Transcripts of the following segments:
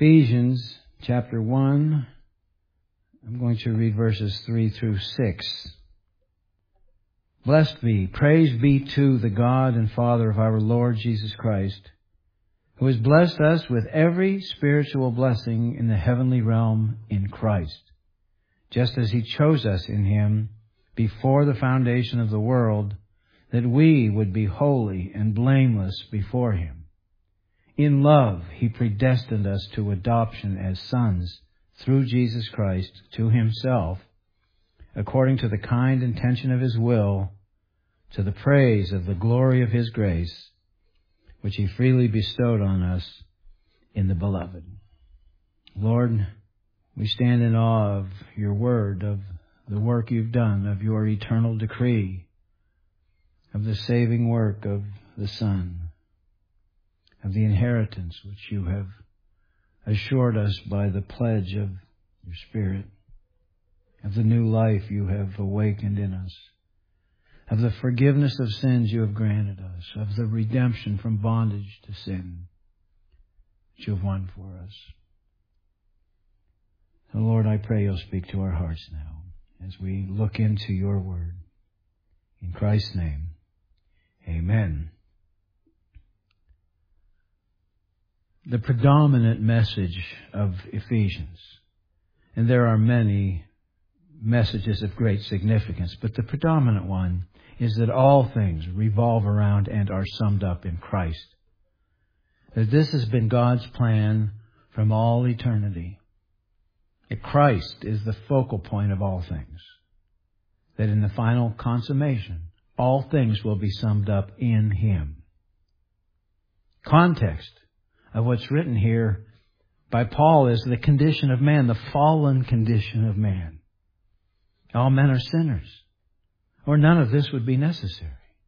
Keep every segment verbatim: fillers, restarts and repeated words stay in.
Ephesians chapter one, I'm going to read verses three through six. Blessed be, praise be to the God and Father of our Lord Jesus Christ, who has blessed us with every spiritual blessing in the heavenly realm in Christ, just as He chose us in Him before the foundation of the world, that we would be holy and blameless before Him. In love, He predestined us to adoption as sons through Jesus Christ to Himself, according to the kind intention of His will, to the praise of the glory of His grace, which He freely bestowed on us in the Beloved. Lord, we stand in awe of Your Word, of the work You've done, of Your eternal decree, of the saving work of the Son, of the inheritance which You have assured us by the pledge of Your Spirit, of the new life You have awakened in us, of the forgiveness of sins You have granted us, of the redemption from bondage to sin that You have won for us. So Lord, I pray You'll speak to our hearts now as we look into Your Word. In Christ's name, amen. The predominant message of Ephesians, and there are many messages of great significance, but the predominant one is that all things revolve around and are summed up in Christ. That this has been God's plan from all eternity. That Christ is the focal point of all things. That in the final consummation, all things will be summed up in Him. Context of what's written here by Paul is the condition of man, the fallen condition of man. All men are sinners, or none of this would be necessary.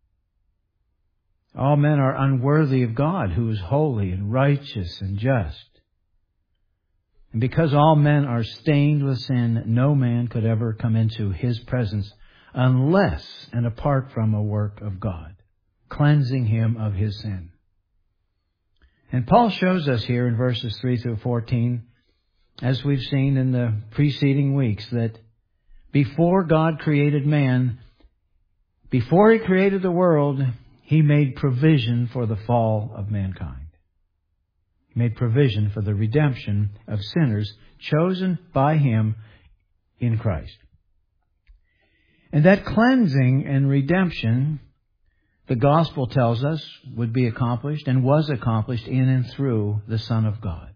All men are unworthy of God, who is holy and righteous and just. And because all men are stained with sin, no man could ever come into His presence unless and apart from a work of God, cleansing him of his sin. And Paul shows us here in verses three through fourteen, as we've seen in the preceding weeks, that before God created man, before He created the world, He made provision for the fall of mankind. He made provision for the redemption of sinners chosen by Him in Christ. And that cleansing and redemption, the gospel tells us, would be accomplished and was accomplished in and through the Son of God.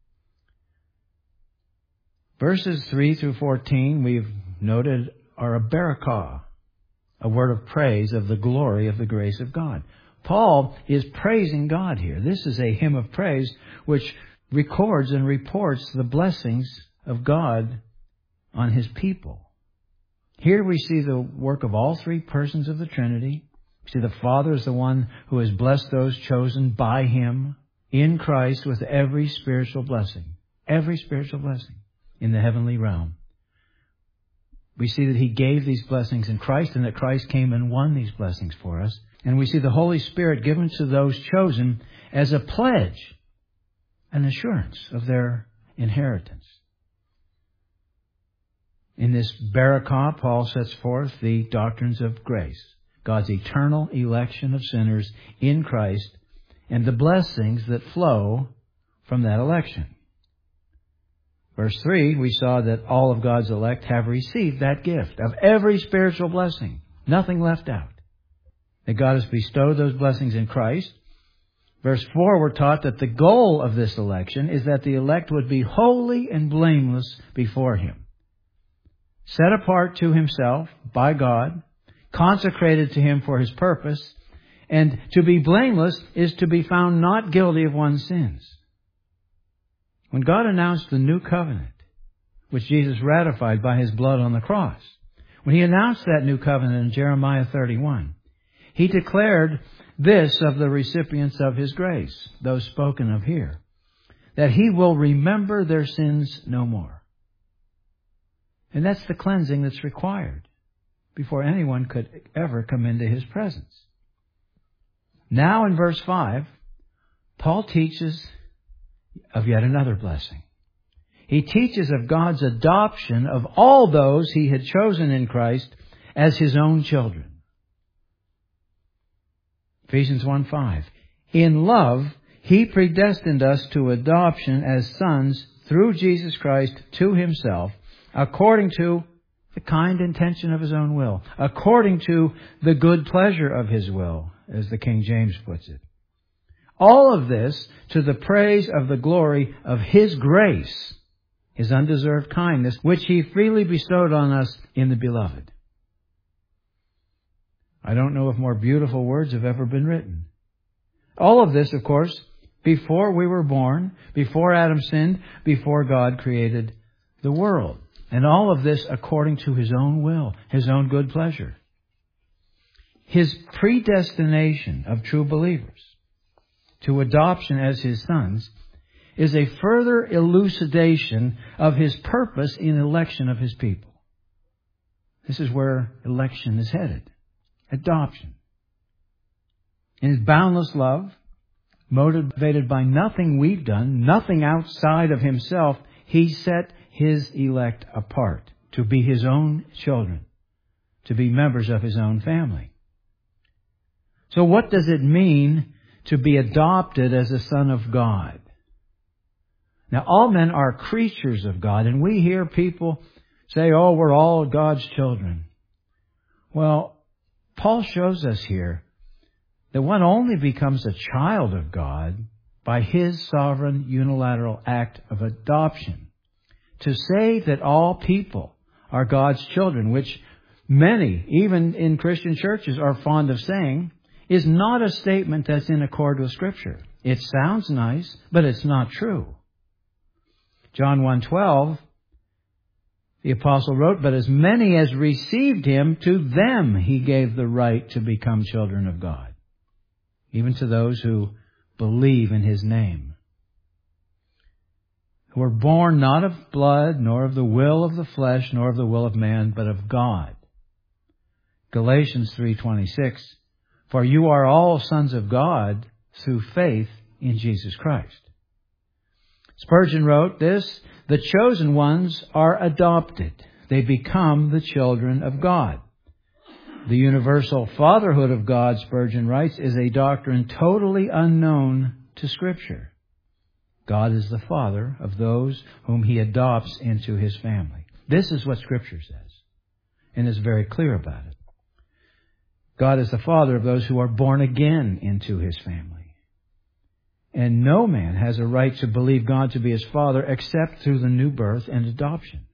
Verses three through fourteen, we've noted, are a barakah, a word of praise of the glory of the grace of God. Paul is praising God here. This is a hymn of praise which records and reports the blessings of God on His people. Here we see the work of all three persons of the Trinity. We see the Father is the one who has blessed those chosen by Him in Christ with every spiritual blessing. Every spiritual blessing in the heavenly realm. We see that He gave these blessings in Christ and that Christ came and won these blessings for us. And we see the Holy Spirit given to those chosen as a pledge, an assurance of their inheritance. In this barakah, Paul sets forth the doctrines of grace, God's eternal election of sinners in Christ, and the blessings that flow from that election. Verse three, we saw that all of God's elect have received that gift of every spiritual blessing, nothing left out. That God has bestowed those blessings in Christ. Verse four, we're taught that the goal of this election is that the elect would be holy and blameless before Him. Set apart to Himself by God, consecrated to Him for His purpose, and to be blameless is to be found not guilty of one's sins. When God announced the new covenant, which Jesus ratified by His blood on the cross, when He announced that new covenant in Jeremiah thirty-one, He declared this of the recipients of His grace, those spoken of here, that He will remember their sins no more. And that's the cleansing that's required before anyone could ever come into His presence. Now in verse five, Paul teaches of yet another blessing. He teaches of God's adoption of all those He had chosen in Christ as His own children. Ephesians one five. In love, He predestined us to adoption as sons through Jesus Christ to Himself, according to the kind intention of His own will, according to the good pleasure of His will, as the King James puts it. All of this to the praise of the glory of His grace, His undeserved kindness, which He freely bestowed on us in the Beloved. I don't know if more beautiful words have ever been written. All of this, of course, before we were born, before Adam sinned, before God created the world. And all of this according to His own will, His own good pleasure. His predestination of true believers to adoption as His sons is a further elucidation of His purpose in election of His people. This is where election is headed. Adoption. In His boundless love, motivated by nothing we've done, nothing outside of Himself, He set His elect apart to be His own children, to be members of His own family. So what does it mean to be adopted as a son of God? Now, all men are creatures of God, and we hear people say, oh, we're all God's children. Well, Paul shows us here that one only becomes a child of God by His sovereign unilateral act of adoption. To say that all people are God's children, which many, even in Christian churches, are fond of saying, is not a statement that's in accord with Scripture. It sounds nice, but it's not true. John one twelve, the apostle wrote, but as many as received Him, to them He gave the right to become children of God, even to those who believe in His name, who were born not of blood, nor of the will of the flesh, nor of the will of man, but of God. Galatians three twenty-six, for you are all sons of God through faith in Jesus Christ. Spurgeon wrote this, the chosen ones are adopted. They become the children of God. The universal fatherhood of God, Spurgeon writes, is a doctrine totally unknown to Scripture. God is the Father of those whom He adopts into His family. This is what Scripture says, and is very clear about it. God is the Father of those who are born again into His family. And no man has a right to believe God to be his Father except through the new birth and adoption.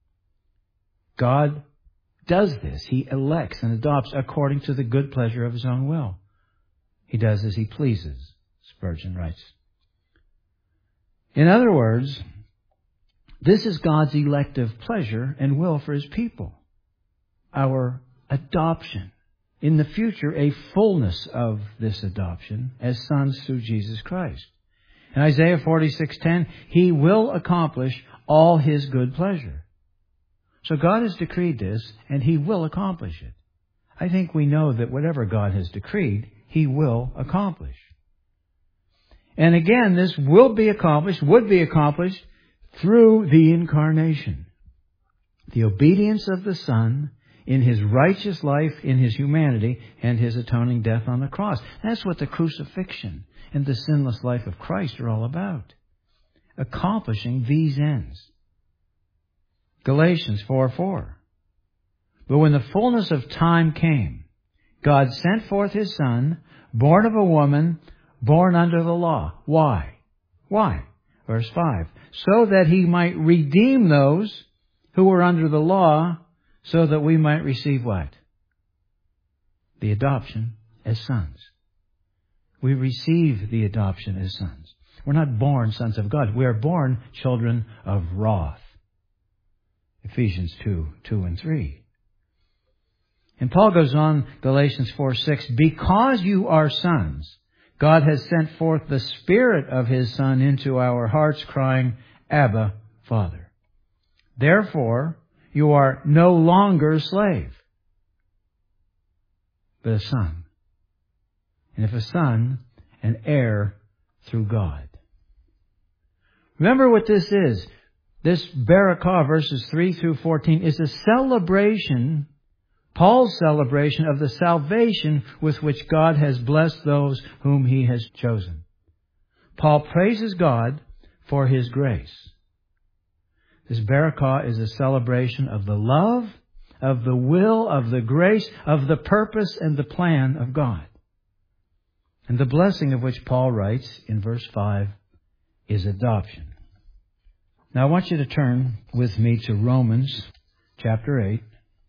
God does this. He elects and adopts according to the good pleasure of His own will. He does as He pleases, Spurgeon writes. In other words, this is God's elective pleasure and will for His people. Our adoption. In the future, a fullness of this adoption as sons through Jesus Christ. In Isaiah forty-six ten, He will accomplish all His good pleasure. So God has decreed this, and He will accomplish it. I think we know that whatever God has decreed, He will accomplish. And again, this will be accomplished, would be accomplished through the incarnation. The obedience of the Son in His righteous life, in His humanity, and His atoning death on the cross. That's what the crucifixion and the sinless life of Christ are all about. Accomplishing these ends. Galatians four four. But when the fullness of time came, God sent forth His Son, born of a woman, born under the law. Why? Why? Verse five. So that He might redeem those who were under the law, so that we might receive what? The adoption as sons. We receive the adoption as sons. We're not born sons of God. We are born children of wrath. Ephesians two, two and three. And Paul goes on, Galatians four six, because you are sons, God has sent forth the Spirit of His Son into our hearts, crying, Abba, Father. Therefore, you are no longer a slave, but a son. And if a son, an heir through God. Remember what this is. This Barakah, verses three through fourteen, is a celebration, Paul's celebration of the salvation with which God has blessed those whom He has chosen. Paul praises God for His grace. This Barakah is a celebration of the love, of the will, of the grace, of the purpose and the plan of God. And the blessing of which Paul writes in verse five is adoption. Now I want you to turn with me to Romans chapter eight.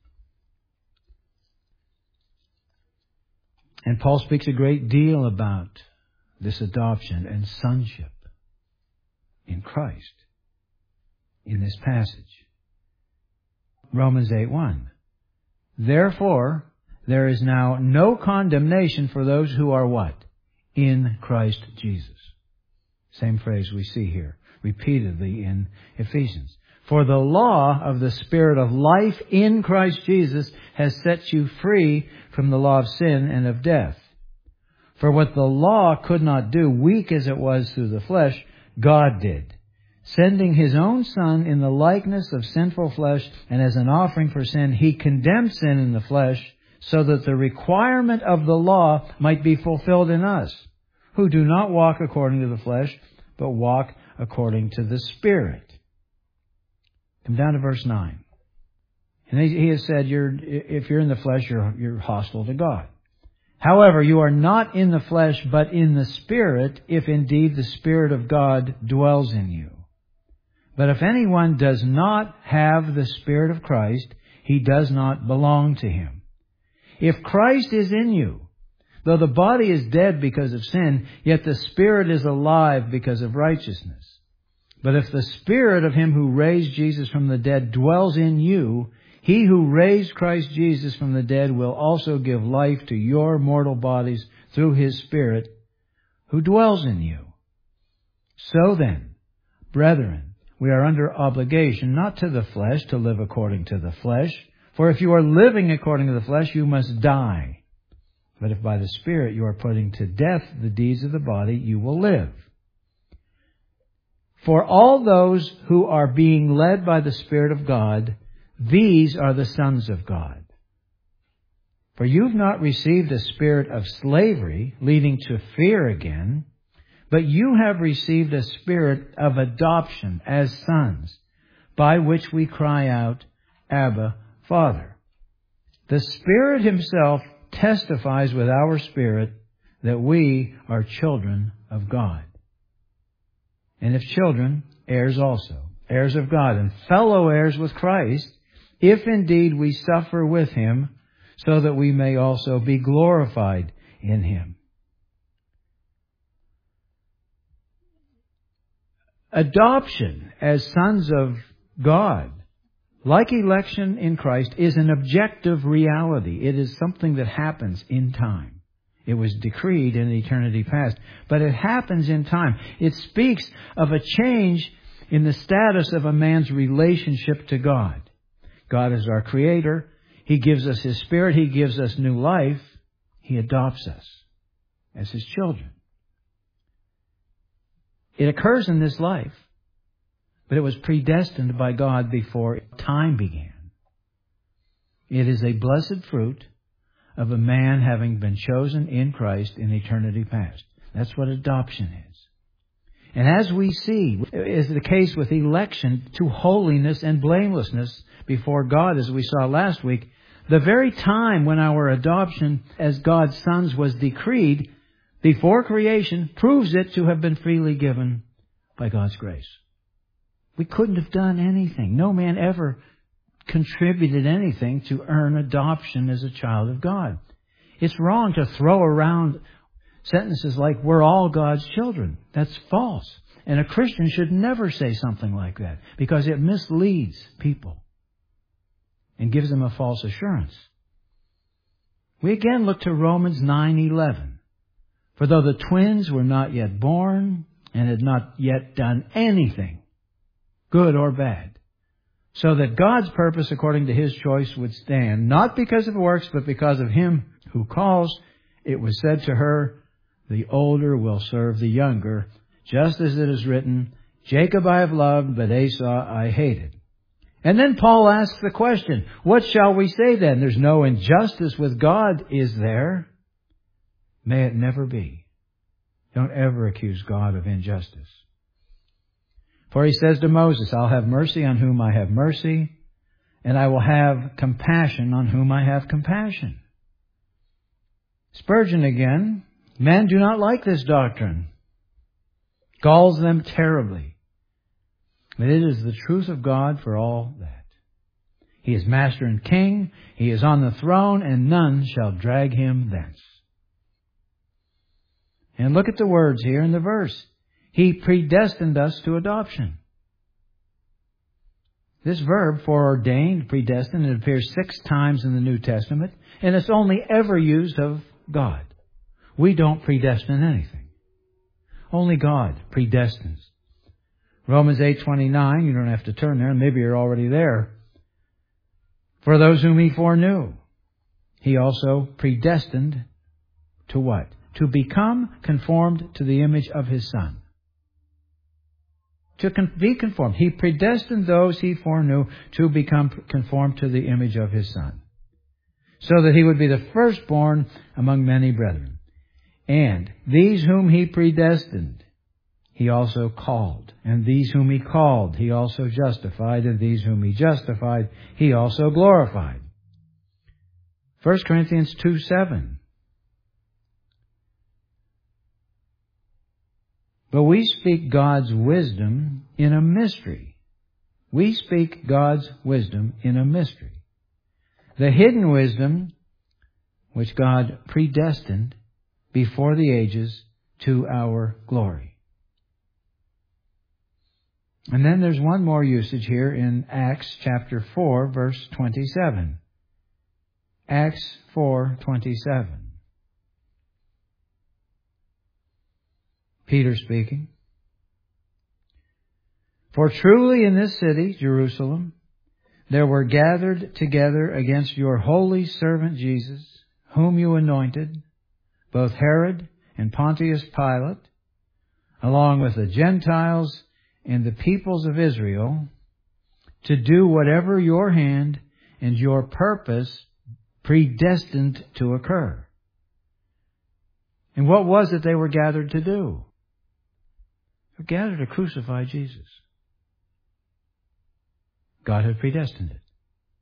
And Paul speaks a great deal about this adoption and sonship in Christ in this passage. Romans eight one. Therefore, there is now no condemnation for those who are what? In Christ Jesus. Same phrase we see here repeatedly in Ephesians. For the law of the Spirit of life in Christ Jesus has set you free from the law of sin and of death. For what the law could not do, weak as it was through the flesh, God did, sending His own Son in the likeness of sinful flesh, and as an offering for sin, He condemned sin in the flesh, so that the requirement of the law might be fulfilled in us, who do not walk according to the flesh, but walk according to the Spirit. Come down to verse nine. And he has said, you're, if you're in the flesh, you're, you're hostile to God. However, you are not in the flesh, but in the Spirit, if indeed the Spirit of God dwells in you. But if anyone does not have the Spirit of Christ, he does not belong to Him. If Christ is in you, though the body is dead because of sin, yet the Spirit is alive because of righteousness. But if the Spirit of Him who raised Jesus from the dead dwells in you, He who raised Christ Jesus from the dead will also give life to your mortal bodies through His Spirit who dwells in you. So then, brethren, we are under obligation not to the flesh to live according to the flesh. For if you are living according to the flesh, you must die. But if by the Spirit you are putting to death the deeds of the body, you will live. For all those who are being led by the Spirit of God, these are the sons of God. For you've not received a spirit of slavery, leading to fear again, but you have received a spirit of adoption as sons, by which we cry out, Abba, Father. The Spirit Himself testifies with our spirit that we are children of God. And if children, heirs also, heirs of God, and fellow heirs with Christ, if indeed we suffer with Him, so that we may also be glorified in Him. Adoption as sons of God, like election in Christ, is an objective reality. It is something that happens in time. It was decreed in eternity past, but it happens in time. It speaks of a change in the status of a man's relationship to God. God is our Creator. He gives us His Spirit. He gives us new life. He adopts us as His children. It occurs in this life, but it was predestined by God before time began. It is a blessed fruit of a man having been chosen in Christ in eternity past. That's what adoption is. And as we see, is the case with election to holiness and blamelessness before God, as we saw last week, the very time when our adoption as God's sons was decreed before creation proves it to have been freely given by God's grace. We couldn't have done anything. No man ever contributed anything to earn adoption as a child of God. It's wrong to throw around sentences like, we're all God's children. That's false. And a Christian should never say something like that, because it misleads people and gives them a false assurance. We again look to Romans nine eleven. For though the twins were not yet born and had not yet done anything, good or bad, so that God's purpose according to His choice would stand, not because of works, but because of Him who calls, it was said to her, the older will serve the younger, just as it is written, Jacob I have loved, but Esau I hated. And then Paul asks the question, what shall we say then? There's no injustice with God, is there? May it never be. Don't ever accuse God of injustice. For he says to Moses, I'll have mercy on whom I have mercy, and I will have compassion on whom I have compassion. Spurgeon again, men do not like this doctrine. Galls them terribly. But it is the truth of God for all that. He is master and king. He is on the throne, and none shall drag him thence. And look at the words here in the verse. He predestined us to adoption. This verb, foreordained, predestined, it appears six times in the New Testament, and it's only ever used of God. We don't predestine anything. Only God predestines. Romans eight twenty-nine, you don't have to turn there, maybe you're already there. For those whom He foreknew, He also predestined to what? To become conformed to the image of His Son. To con- be conformed. He predestined those He foreknew to become conformed to the image of His Son, so that He would be the firstborn among many brethren. And these whom He predestined, He also called. And these whom He called, He also justified. And these whom He justified, He also glorified. First Corinthians two seven. But we speak God's wisdom in a mystery. We speak God's wisdom in a mystery. The hidden wisdom which God predestined before the ages to our glory. And then there's one more usage here in Acts chapter four, verse twenty-seven. Acts four twenty-seven. Peter speaking. For truly in this city, Jerusalem, there were gathered together against your holy servant Jesus, whom you anointed, both Herod and Pontius Pilate, along with the Gentiles and the peoples of Israel, to do whatever your hand and your purpose predestined to occur. And what was it they were gathered to do? They were gathered to crucify Jesus. God had predestined it.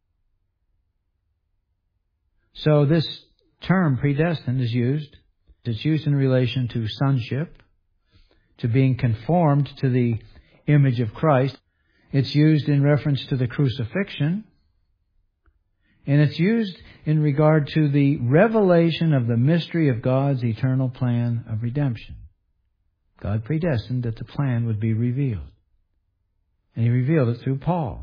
So this term predestined is used. It's used in relation to sonship, to being conformed to the image of Christ. It's used in reference to the crucifixion. And it's used in regard to the revelation of the mystery of God's eternal plan of redemption. God predestined that the plan would be revealed. And He revealed it through Paul.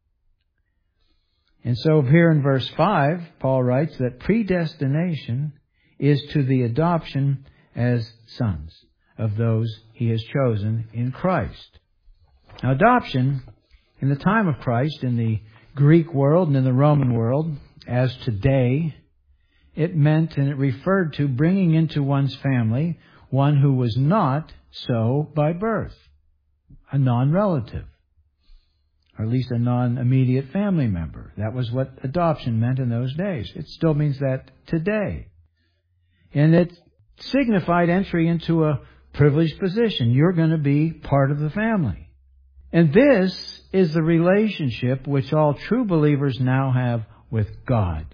And so here in verse five, Paul writes that predestination is to the adoption as sons of those He has chosen in Christ. Now, adoption, in the time of Christ, in the Greek world and in the Roman world, as today, it meant and it referred to bringing into one's family one who was not so by birth, a non-relative, or at least a non-immediate family member. That was what adoption meant in those days. It still means that today. And it signified entry into a privileged position. You're going to be part of the family. And this is the relationship which all true believers now have with God.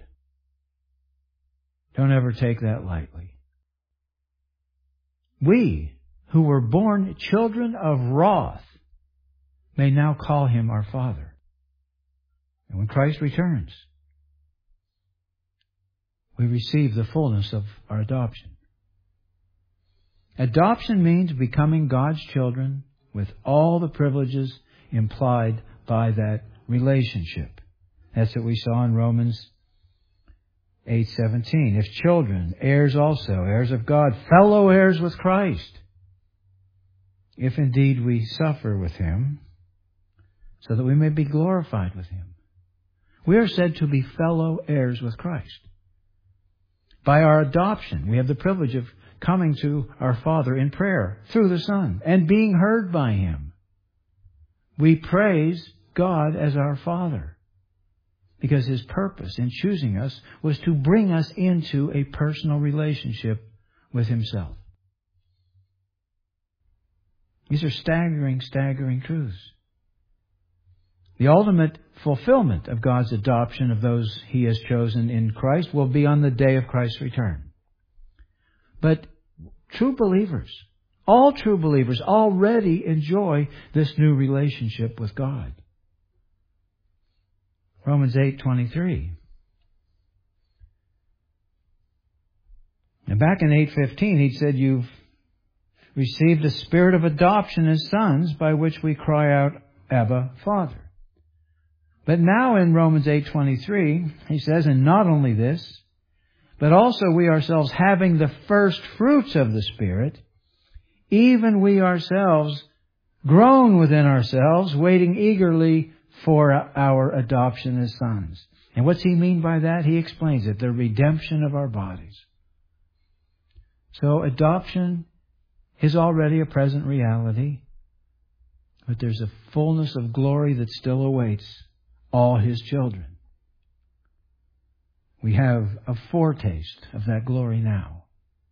Don't ever take that lightly. We, who were born children of wrath, may now call Him our Father. And when Christ returns, we receive the fullness of our adoption. Adoption means becoming God's children with all the privileges implied by that relationship. That's what we saw in Romans eight seventeen. If children, heirs also, heirs of God, fellow heirs with Christ, if indeed we suffer with Him, so that we may be glorified with Him. We are said to be fellow heirs with Christ. By our adoption, we have the privilege of coming to our Father in prayer through the Son and being heard by Him. we praise God as our Father, because His purpose in choosing us was to bring us into a personal relationship with Himself. These are staggering, staggering truths. The ultimate fulfillment of God's adoption of those He has chosen in Christ will be on the day of Christ's return. But true believers, all true believers, already enjoy this new relationship with God. Romans eight twenty-three. And back in eight fifteen, he said, "You've received a spirit of adoption as sons, by which we cry out, Abba, Father." But now in Romans eight twenty-three, he says, "And not only this, but also we ourselves, having the first fruits of the Spirit, even we ourselves groan within ourselves, waiting eagerly for our adoption as sons." And what's he mean by that? He explains it, the redemption of our bodies. So adoption is already a present reality, but there's a fullness of glory that still awaits all His children. We have a foretaste of that glory now.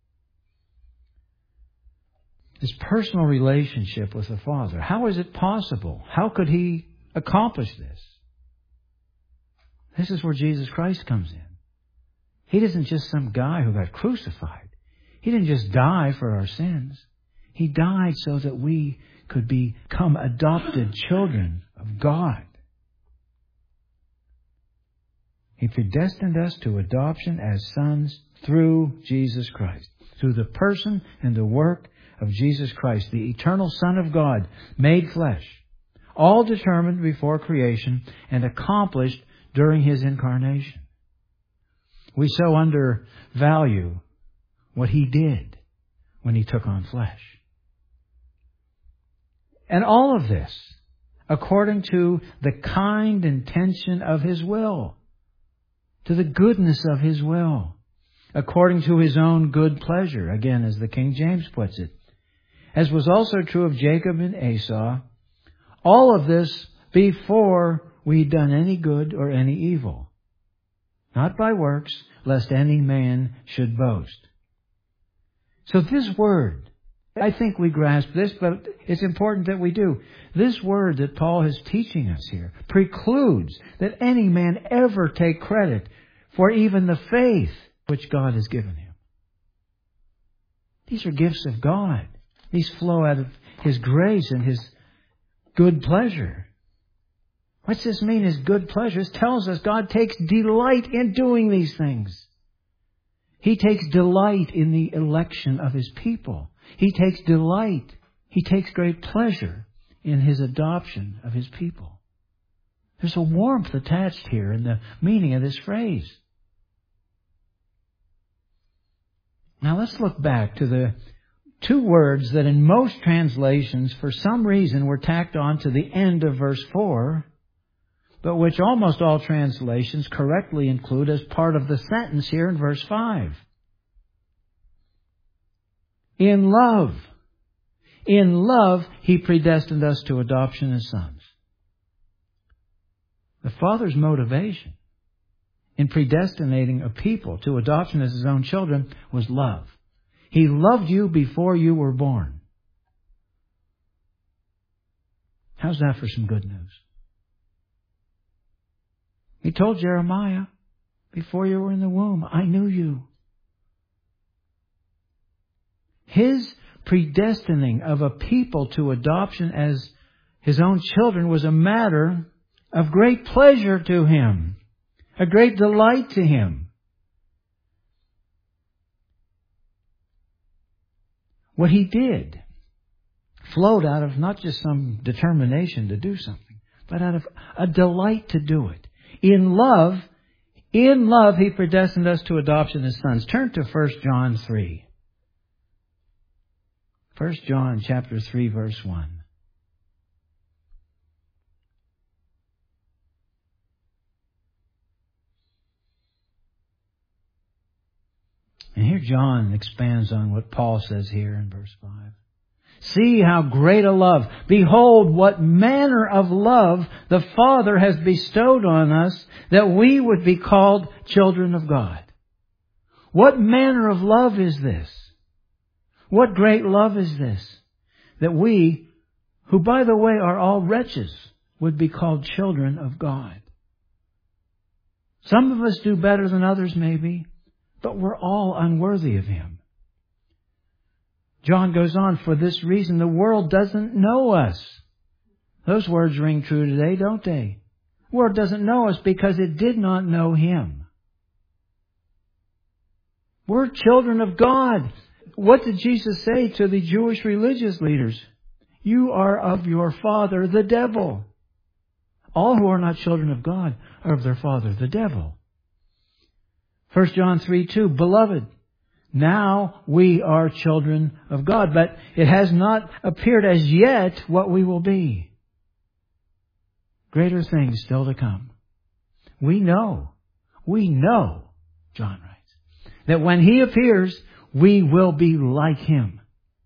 This personal relationship with the Father, how is it possible? How could He accomplish this? This is where Jesus Christ comes in. He isn't just some guy who got crucified. He didn't just die for our sins. He died so that we could become adopted children of God. He predestined us to adoption as sons through Jesus Christ, through the person and the work of Jesus Christ, the eternal Son of God, made flesh, all determined before creation and accomplished during His incarnation. We so undervalue what He did when He took on flesh. And all of this according to the kind intention of His will, to the goodness of His will, according to His own good pleasure, again, as the King James puts it, as was also true of Jacob and Esau. All of this before we'd done any good or any evil, not by works, lest any man should boast. So this word, I think we grasp this, but it's important that we do. This word that Paul is teaching us here precludes that any man ever take credit for even the faith which God has given him. These are gifts of God. These flow out of His grace and His good pleasure. What's this mean, His good pleasure? It tells us God takes delight in doing these things. He takes delight in the election of His people. He takes delight, He takes great pleasure in His adoption of His people. There's a warmth attached here in the meaning of this phrase. Now let's look back to the two words that in most translations, for some reason, were tacked on to the end of verse four, but which almost all translations correctly include as part of the sentence here in verse five. In love. In love, He predestined us to adoption as sons. The Father's motivation in predestinating a people to adoption as His own children was love. He loved you before you were born. How's that for some good news? He told Jeremiah, before you were in the womb, I knew you. His predestining of a people to adoption as His own children was a matter of great pleasure to Him, a great delight to Him. What He did flowed out of not just some determination to do something, but out of a delight to do it. In love, in love, He predestined us to adoption as sons. Turn to First John three. First John chapter three, verse one. And here John expands on what Paul says here in verse five. See how great a love. Behold, what manner of love the Father has bestowed on us, that we would be called children of God. What manner of love is this? What great love is this? That we, who by the way are all wretches, would be called children of God. Some of us do better than others maybe, but we're all unworthy of Him. John goes on, for this reason the world doesn't know us. Those words ring true today, don't they? The world doesn't know us because it did not know Him. We're children of God. What did Jesus say to the Jewish religious leaders? You are of your father, the devil. All who are not children of God are of their father, the devil. First John three two, Beloved, now we are children of God, but it has not appeared as yet what we will be. Greater things still to come. We know, we know, John writes, that when He appears, we will be like Him.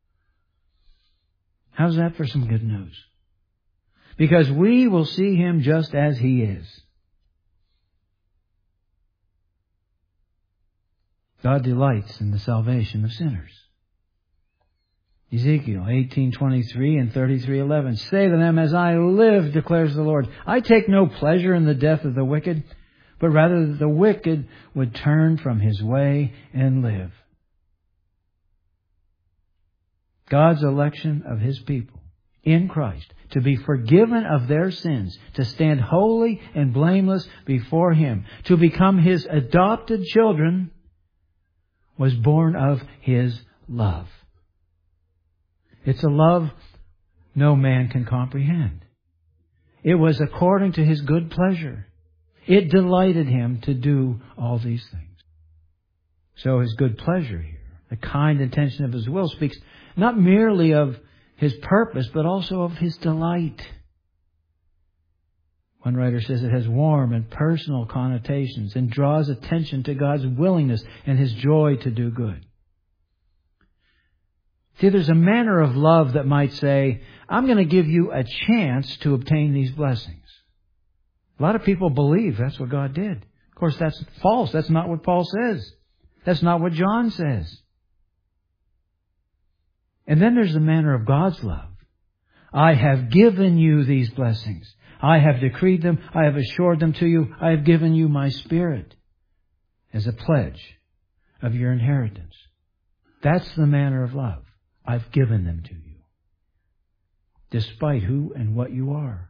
How's that for some good news? Because we will see Him just as He is. God delights in the salvation of sinners. Ezekiel eighteen twenty-three and thirty-three eleven. Say to them, as I live, declares the Lord, I take no pleasure in the death of the wicked, but rather that the wicked would turn from his way and live. God's election of His people in Christ, to be forgiven of their sins, to stand holy and blameless before Him, to become His adopted children, was born of His love. It's a love no man can comprehend. It was according to His good pleasure. It delighted Him to do all these things. So His good pleasure here, the kind intention of His will, speaks not merely of His purpose, but also of His delight. One writer says it has warm and personal connotations and draws attention to God's willingness and His joy to do good. See, there's a manner of love that might say, I'm going to give you a chance to obtain these blessings. A lot of people believe that's what God did. Of course, that's false. That's not what Paul says. That's not what John says. And then there's the manner of God's love. I have given you these blessings. I have decreed them. I have assured them to you. I have given you my Spirit as a pledge of your inheritance. That's the manner of love. I've given them to you, despite who and what you are.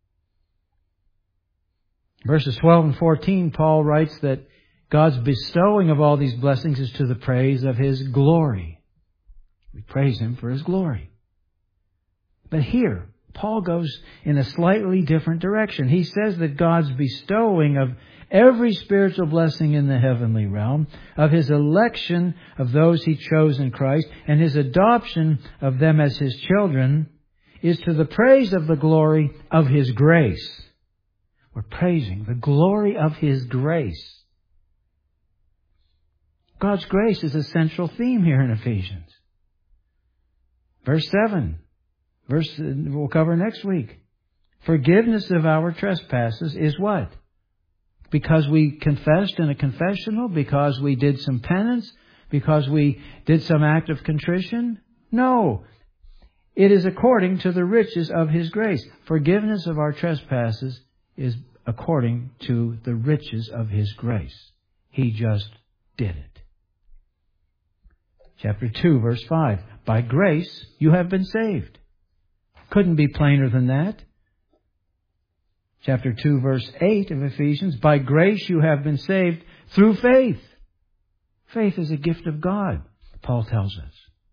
Verses twelve and fourteen, Paul writes that God's bestowing of all these blessings is to the praise of His glory. We praise Him for His glory. But here, Paul goes in a slightly different direction. He says that God's bestowing of every spiritual blessing in the heavenly realm, of His election of those He chose in Christ, and His adoption of them as His children, is to the praise of the glory of His grace. We're praising the glory of His grace. God's grace is a central theme here in Ephesians. Verse seven. Verse we'll cover next week. Forgiveness of our trespasses is what? Because we confessed in a confessional? Because we did some penance? Because we did some act of contrition? No. It is according to the riches of His grace. Forgiveness of our trespasses is according to the riches of His grace. He just did it. Chapter two, verse five. By grace you have been saved. Couldn't be plainer than that. Chapter two, verse eight of Ephesians. By grace you have been saved through faith. Faith is a gift of God, Paul tells us.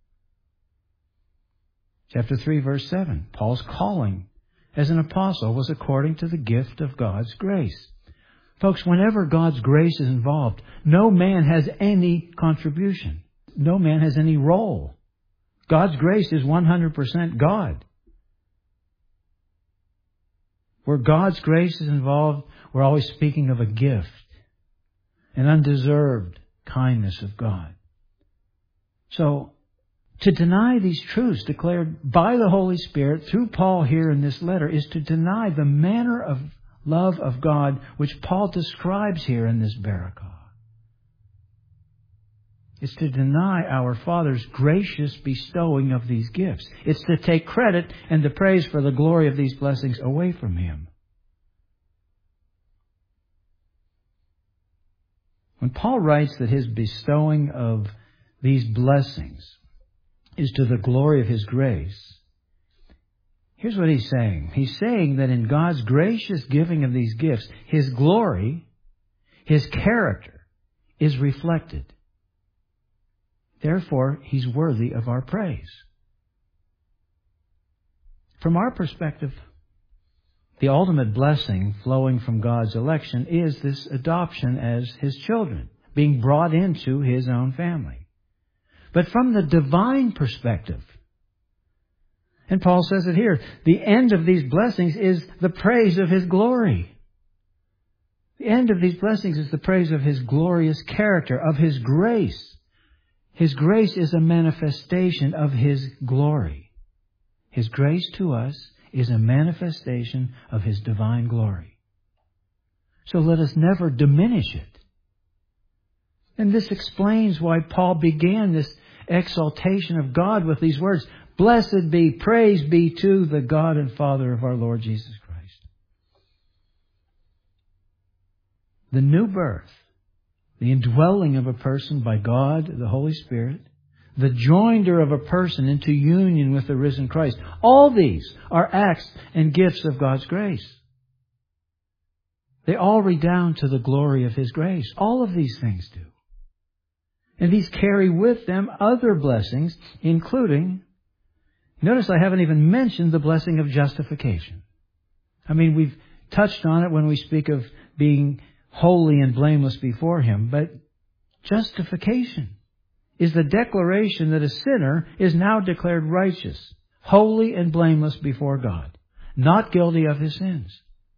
Chapter three, verse seven. Paul's calling as an apostle was according to the gift of God's grace. Folks, whenever God's grace is involved, no man has any contribution. No man has any role. God's grace is one hundred percent God. Where God's grace is involved, we're always speaking of a gift, an undeserved kindness of God. So, To deny these truths declared by the Holy Spirit through Paul here in this letter is to deny the manner of love of God which Paul describes here in this barakah. It's to deny our Father's gracious bestowing of these gifts. It's to take credit and the praise for the glory of these blessings away from Him. When Paul writes that His bestowing of these blessings is to the glory of His grace, here's what he's saying. He's saying that in God's gracious giving of these gifts, His glory, His character is reflected. Therefore, He's worthy of our praise. From our perspective, the ultimate blessing flowing from God's election is this adoption as His children, being brought into His own family. But from the divine perspective, and Paul says it here, the end of these blessings is the praise of His glory. The end of these blessings is the praise of His glorious character, of His grace. His grace is a manifestation of His glory. His grace to us is a manifestation of His divine glory. So let us never diminish it. And this explains why Paul began this exaltation of God with these words, "Blessed be, praise be to the God and Father of our Lord Jesus Christ." The new birth, the indwelling of a person by God, the Holy Spirit, the joinder of a person into union with the risen Christ, all these are acts and gifts of God's grace. They all redound to the glory of His grace. All of these things do. And these carry with them other blessings, including, notice I haven't even mentioned the blessing of justification. I mean, we've touched on it when we speak of being holy and blameless before Him, but justification is the declaration that a sinner is now declared righteous, holy and blameless before God, not guilty of his sins.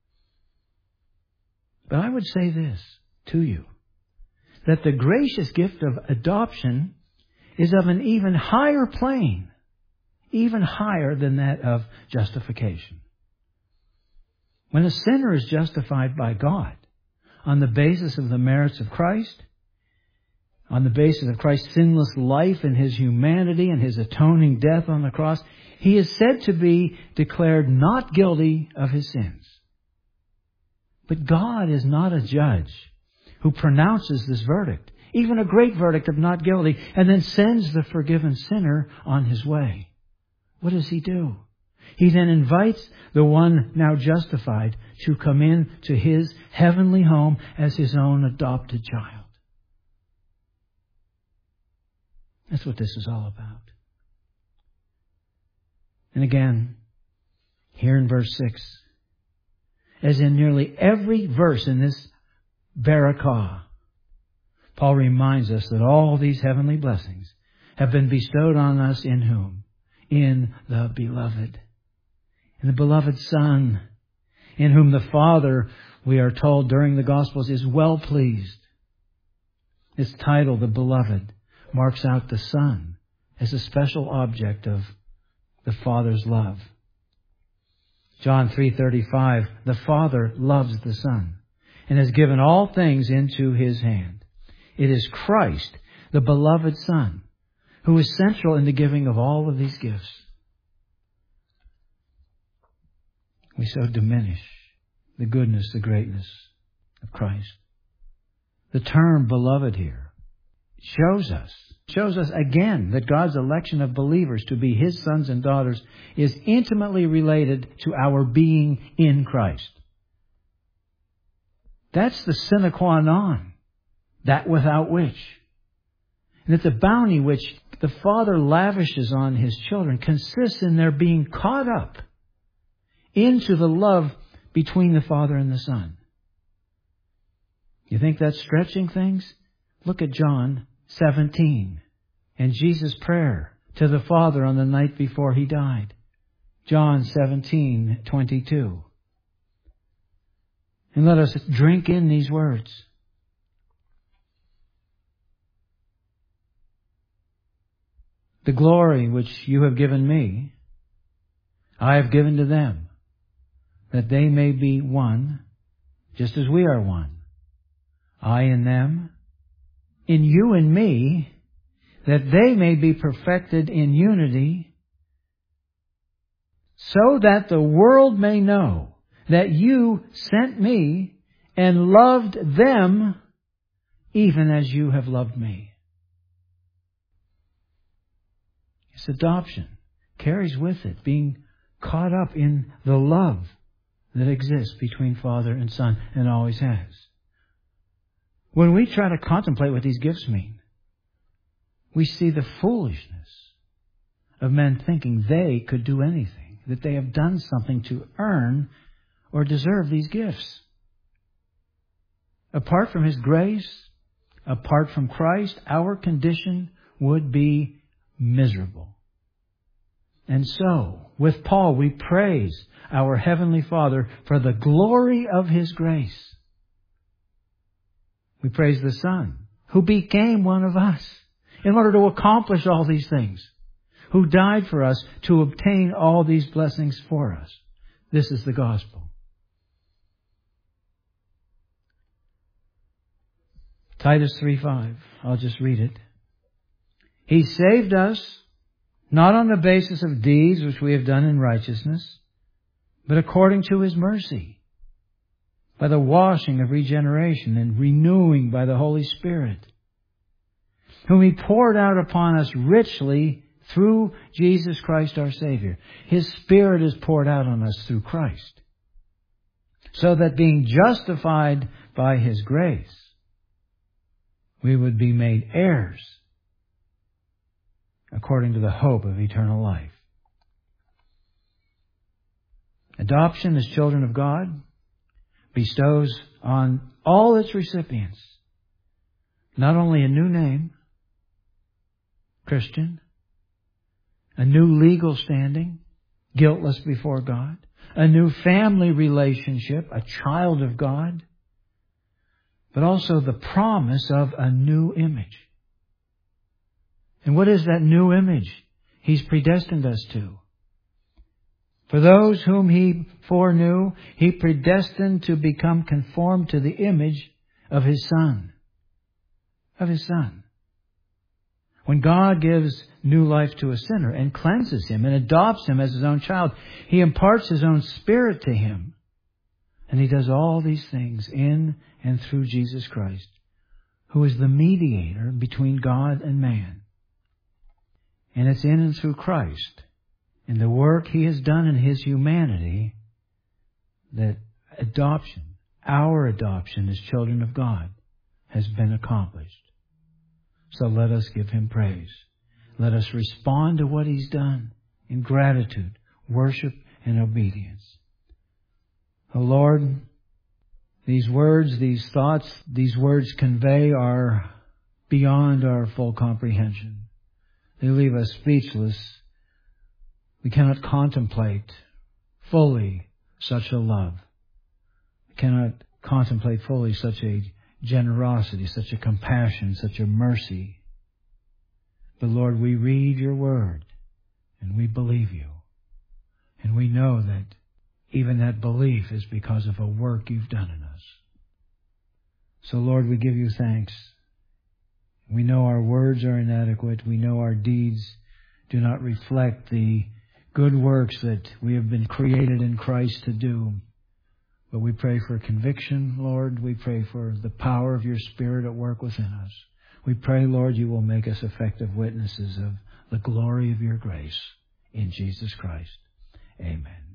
But I would say this to you, that the gracious gift of adoption is of an even higher plane, even higher than that of justification. When a sinner is justified by God on the basis of the merits of Christ, on the basis of Christ's sinless life and His humanity and His atoning death on the cross, he is said to be declared not guilty of his sins. But God is not a judge who pronounces this verdict, even a great verdict of not guilty, and then sends the forgiven sinner on his way. What does He do? He then invites the one now justified to come in to His heavenly home as His own adopted child. That's what this is all about. And again, here in verse six, as in nearly every verse in this barakah, Paul reminds us that all these heavenly blessings have been bestowed on us in whom? In the Beloved. In the Beloved Son, in whom the Father, we are told during the Gospels, is well pleased. This title, the Beloved, marks out the Son as a special object of the Father's love. John three thirty-five, the Father loves the Son and has given all things into His hand. It is Christ, the beloved Son, who is central in the giving of all of these gifts. We so diminish the goodness, the greatness of Christ. The term beloved here shows us, shows us again that God's election of believers to be His sons and daughters is intimately related to our being in Christ. That's the sine qua non, that without which. And that the bounty which the Father lavishes on His children consists in their being caught up into the love between the Father and the Son. You think that's stretching things? Look at John seventeen and Jesus' prayer to the Father on the night before He died. John seventeen twenty-two. And let us drink in these words. The glory which you have given me, I have given to them, that they may be one, just as we are one. I in them, in you and me, that they may be perfected in unity, so that the world may know that you sent me and loved them even as you have loved me. It's adoption. Carries with it being caught up in the love that exists between Father and Son and always has. When we try to contemplate what these gifts mean, we see the foolishness of men thinking they could do anything, that they have done something to earn or deserve these gifts. Apart from His grace, apart from Christ, our condition would be miserable. And so, with Paul, we praise our Heavenly Father for the glory of His grace. We praise the Son, who became one of us in order to accomplish all these things, who died for us to obtain all these blessings for us. This is the gospel. Titus three five. I'll just read it. He saved us, not on the basis of deeds which we have done in righteousness, but according to His mercy, by the washing of regeneration and renewing by the Holy Spirit, whom He poured out upon us richly through Jesus Christ our Savior. His Spirit is poured out on us through Christ, so that being justified by His grace, we would be made heirs according to the hope of eternal life. Adoption as children of God bestows on all its recipients not only a new name, Christian, a new legal standing, guiltless before God, a new family relationship, a child of God, but also the promise of a new image. And what is that new image He's predestined us to? For those whom He foreknew, He predestined to become conformed to the image of His Son. Of His Son. When God gives new life to a sinner and cleanses him and adopts him as His own child, He imparts His own Spirit to him. And He does all these things in and through Jesus Christ, who is the mediator between God and man. And it's in and through Christ, in the work He has done in His humanity, that adoption, our adoption as children of God, has been accomplished. So let us give Him praise. Let us respond to what He's done in gratitude, worship, and obedience. O Lord, these words, these thoughts, these words convey are beyond our full comprehension. They leave us speechless. We cannot contemplate fully such a love. We cannot contemplate fully such a generosity, such a compassion, such a mercy. But Lord, we read Your Word and we believe You. And we know that even that belief is because of a work You've done in us. So Lord, we give You thanks. We know our words are inadequate. We know our deeds do not reflect the good works that we have been created in Christ to do. But we pray for conviction, Lord. We pray for the power of Your Spirit at work within us. We pray, Lord, You will make us effective witnesses of the glory of Your grace. In Jesus Christ. Amen.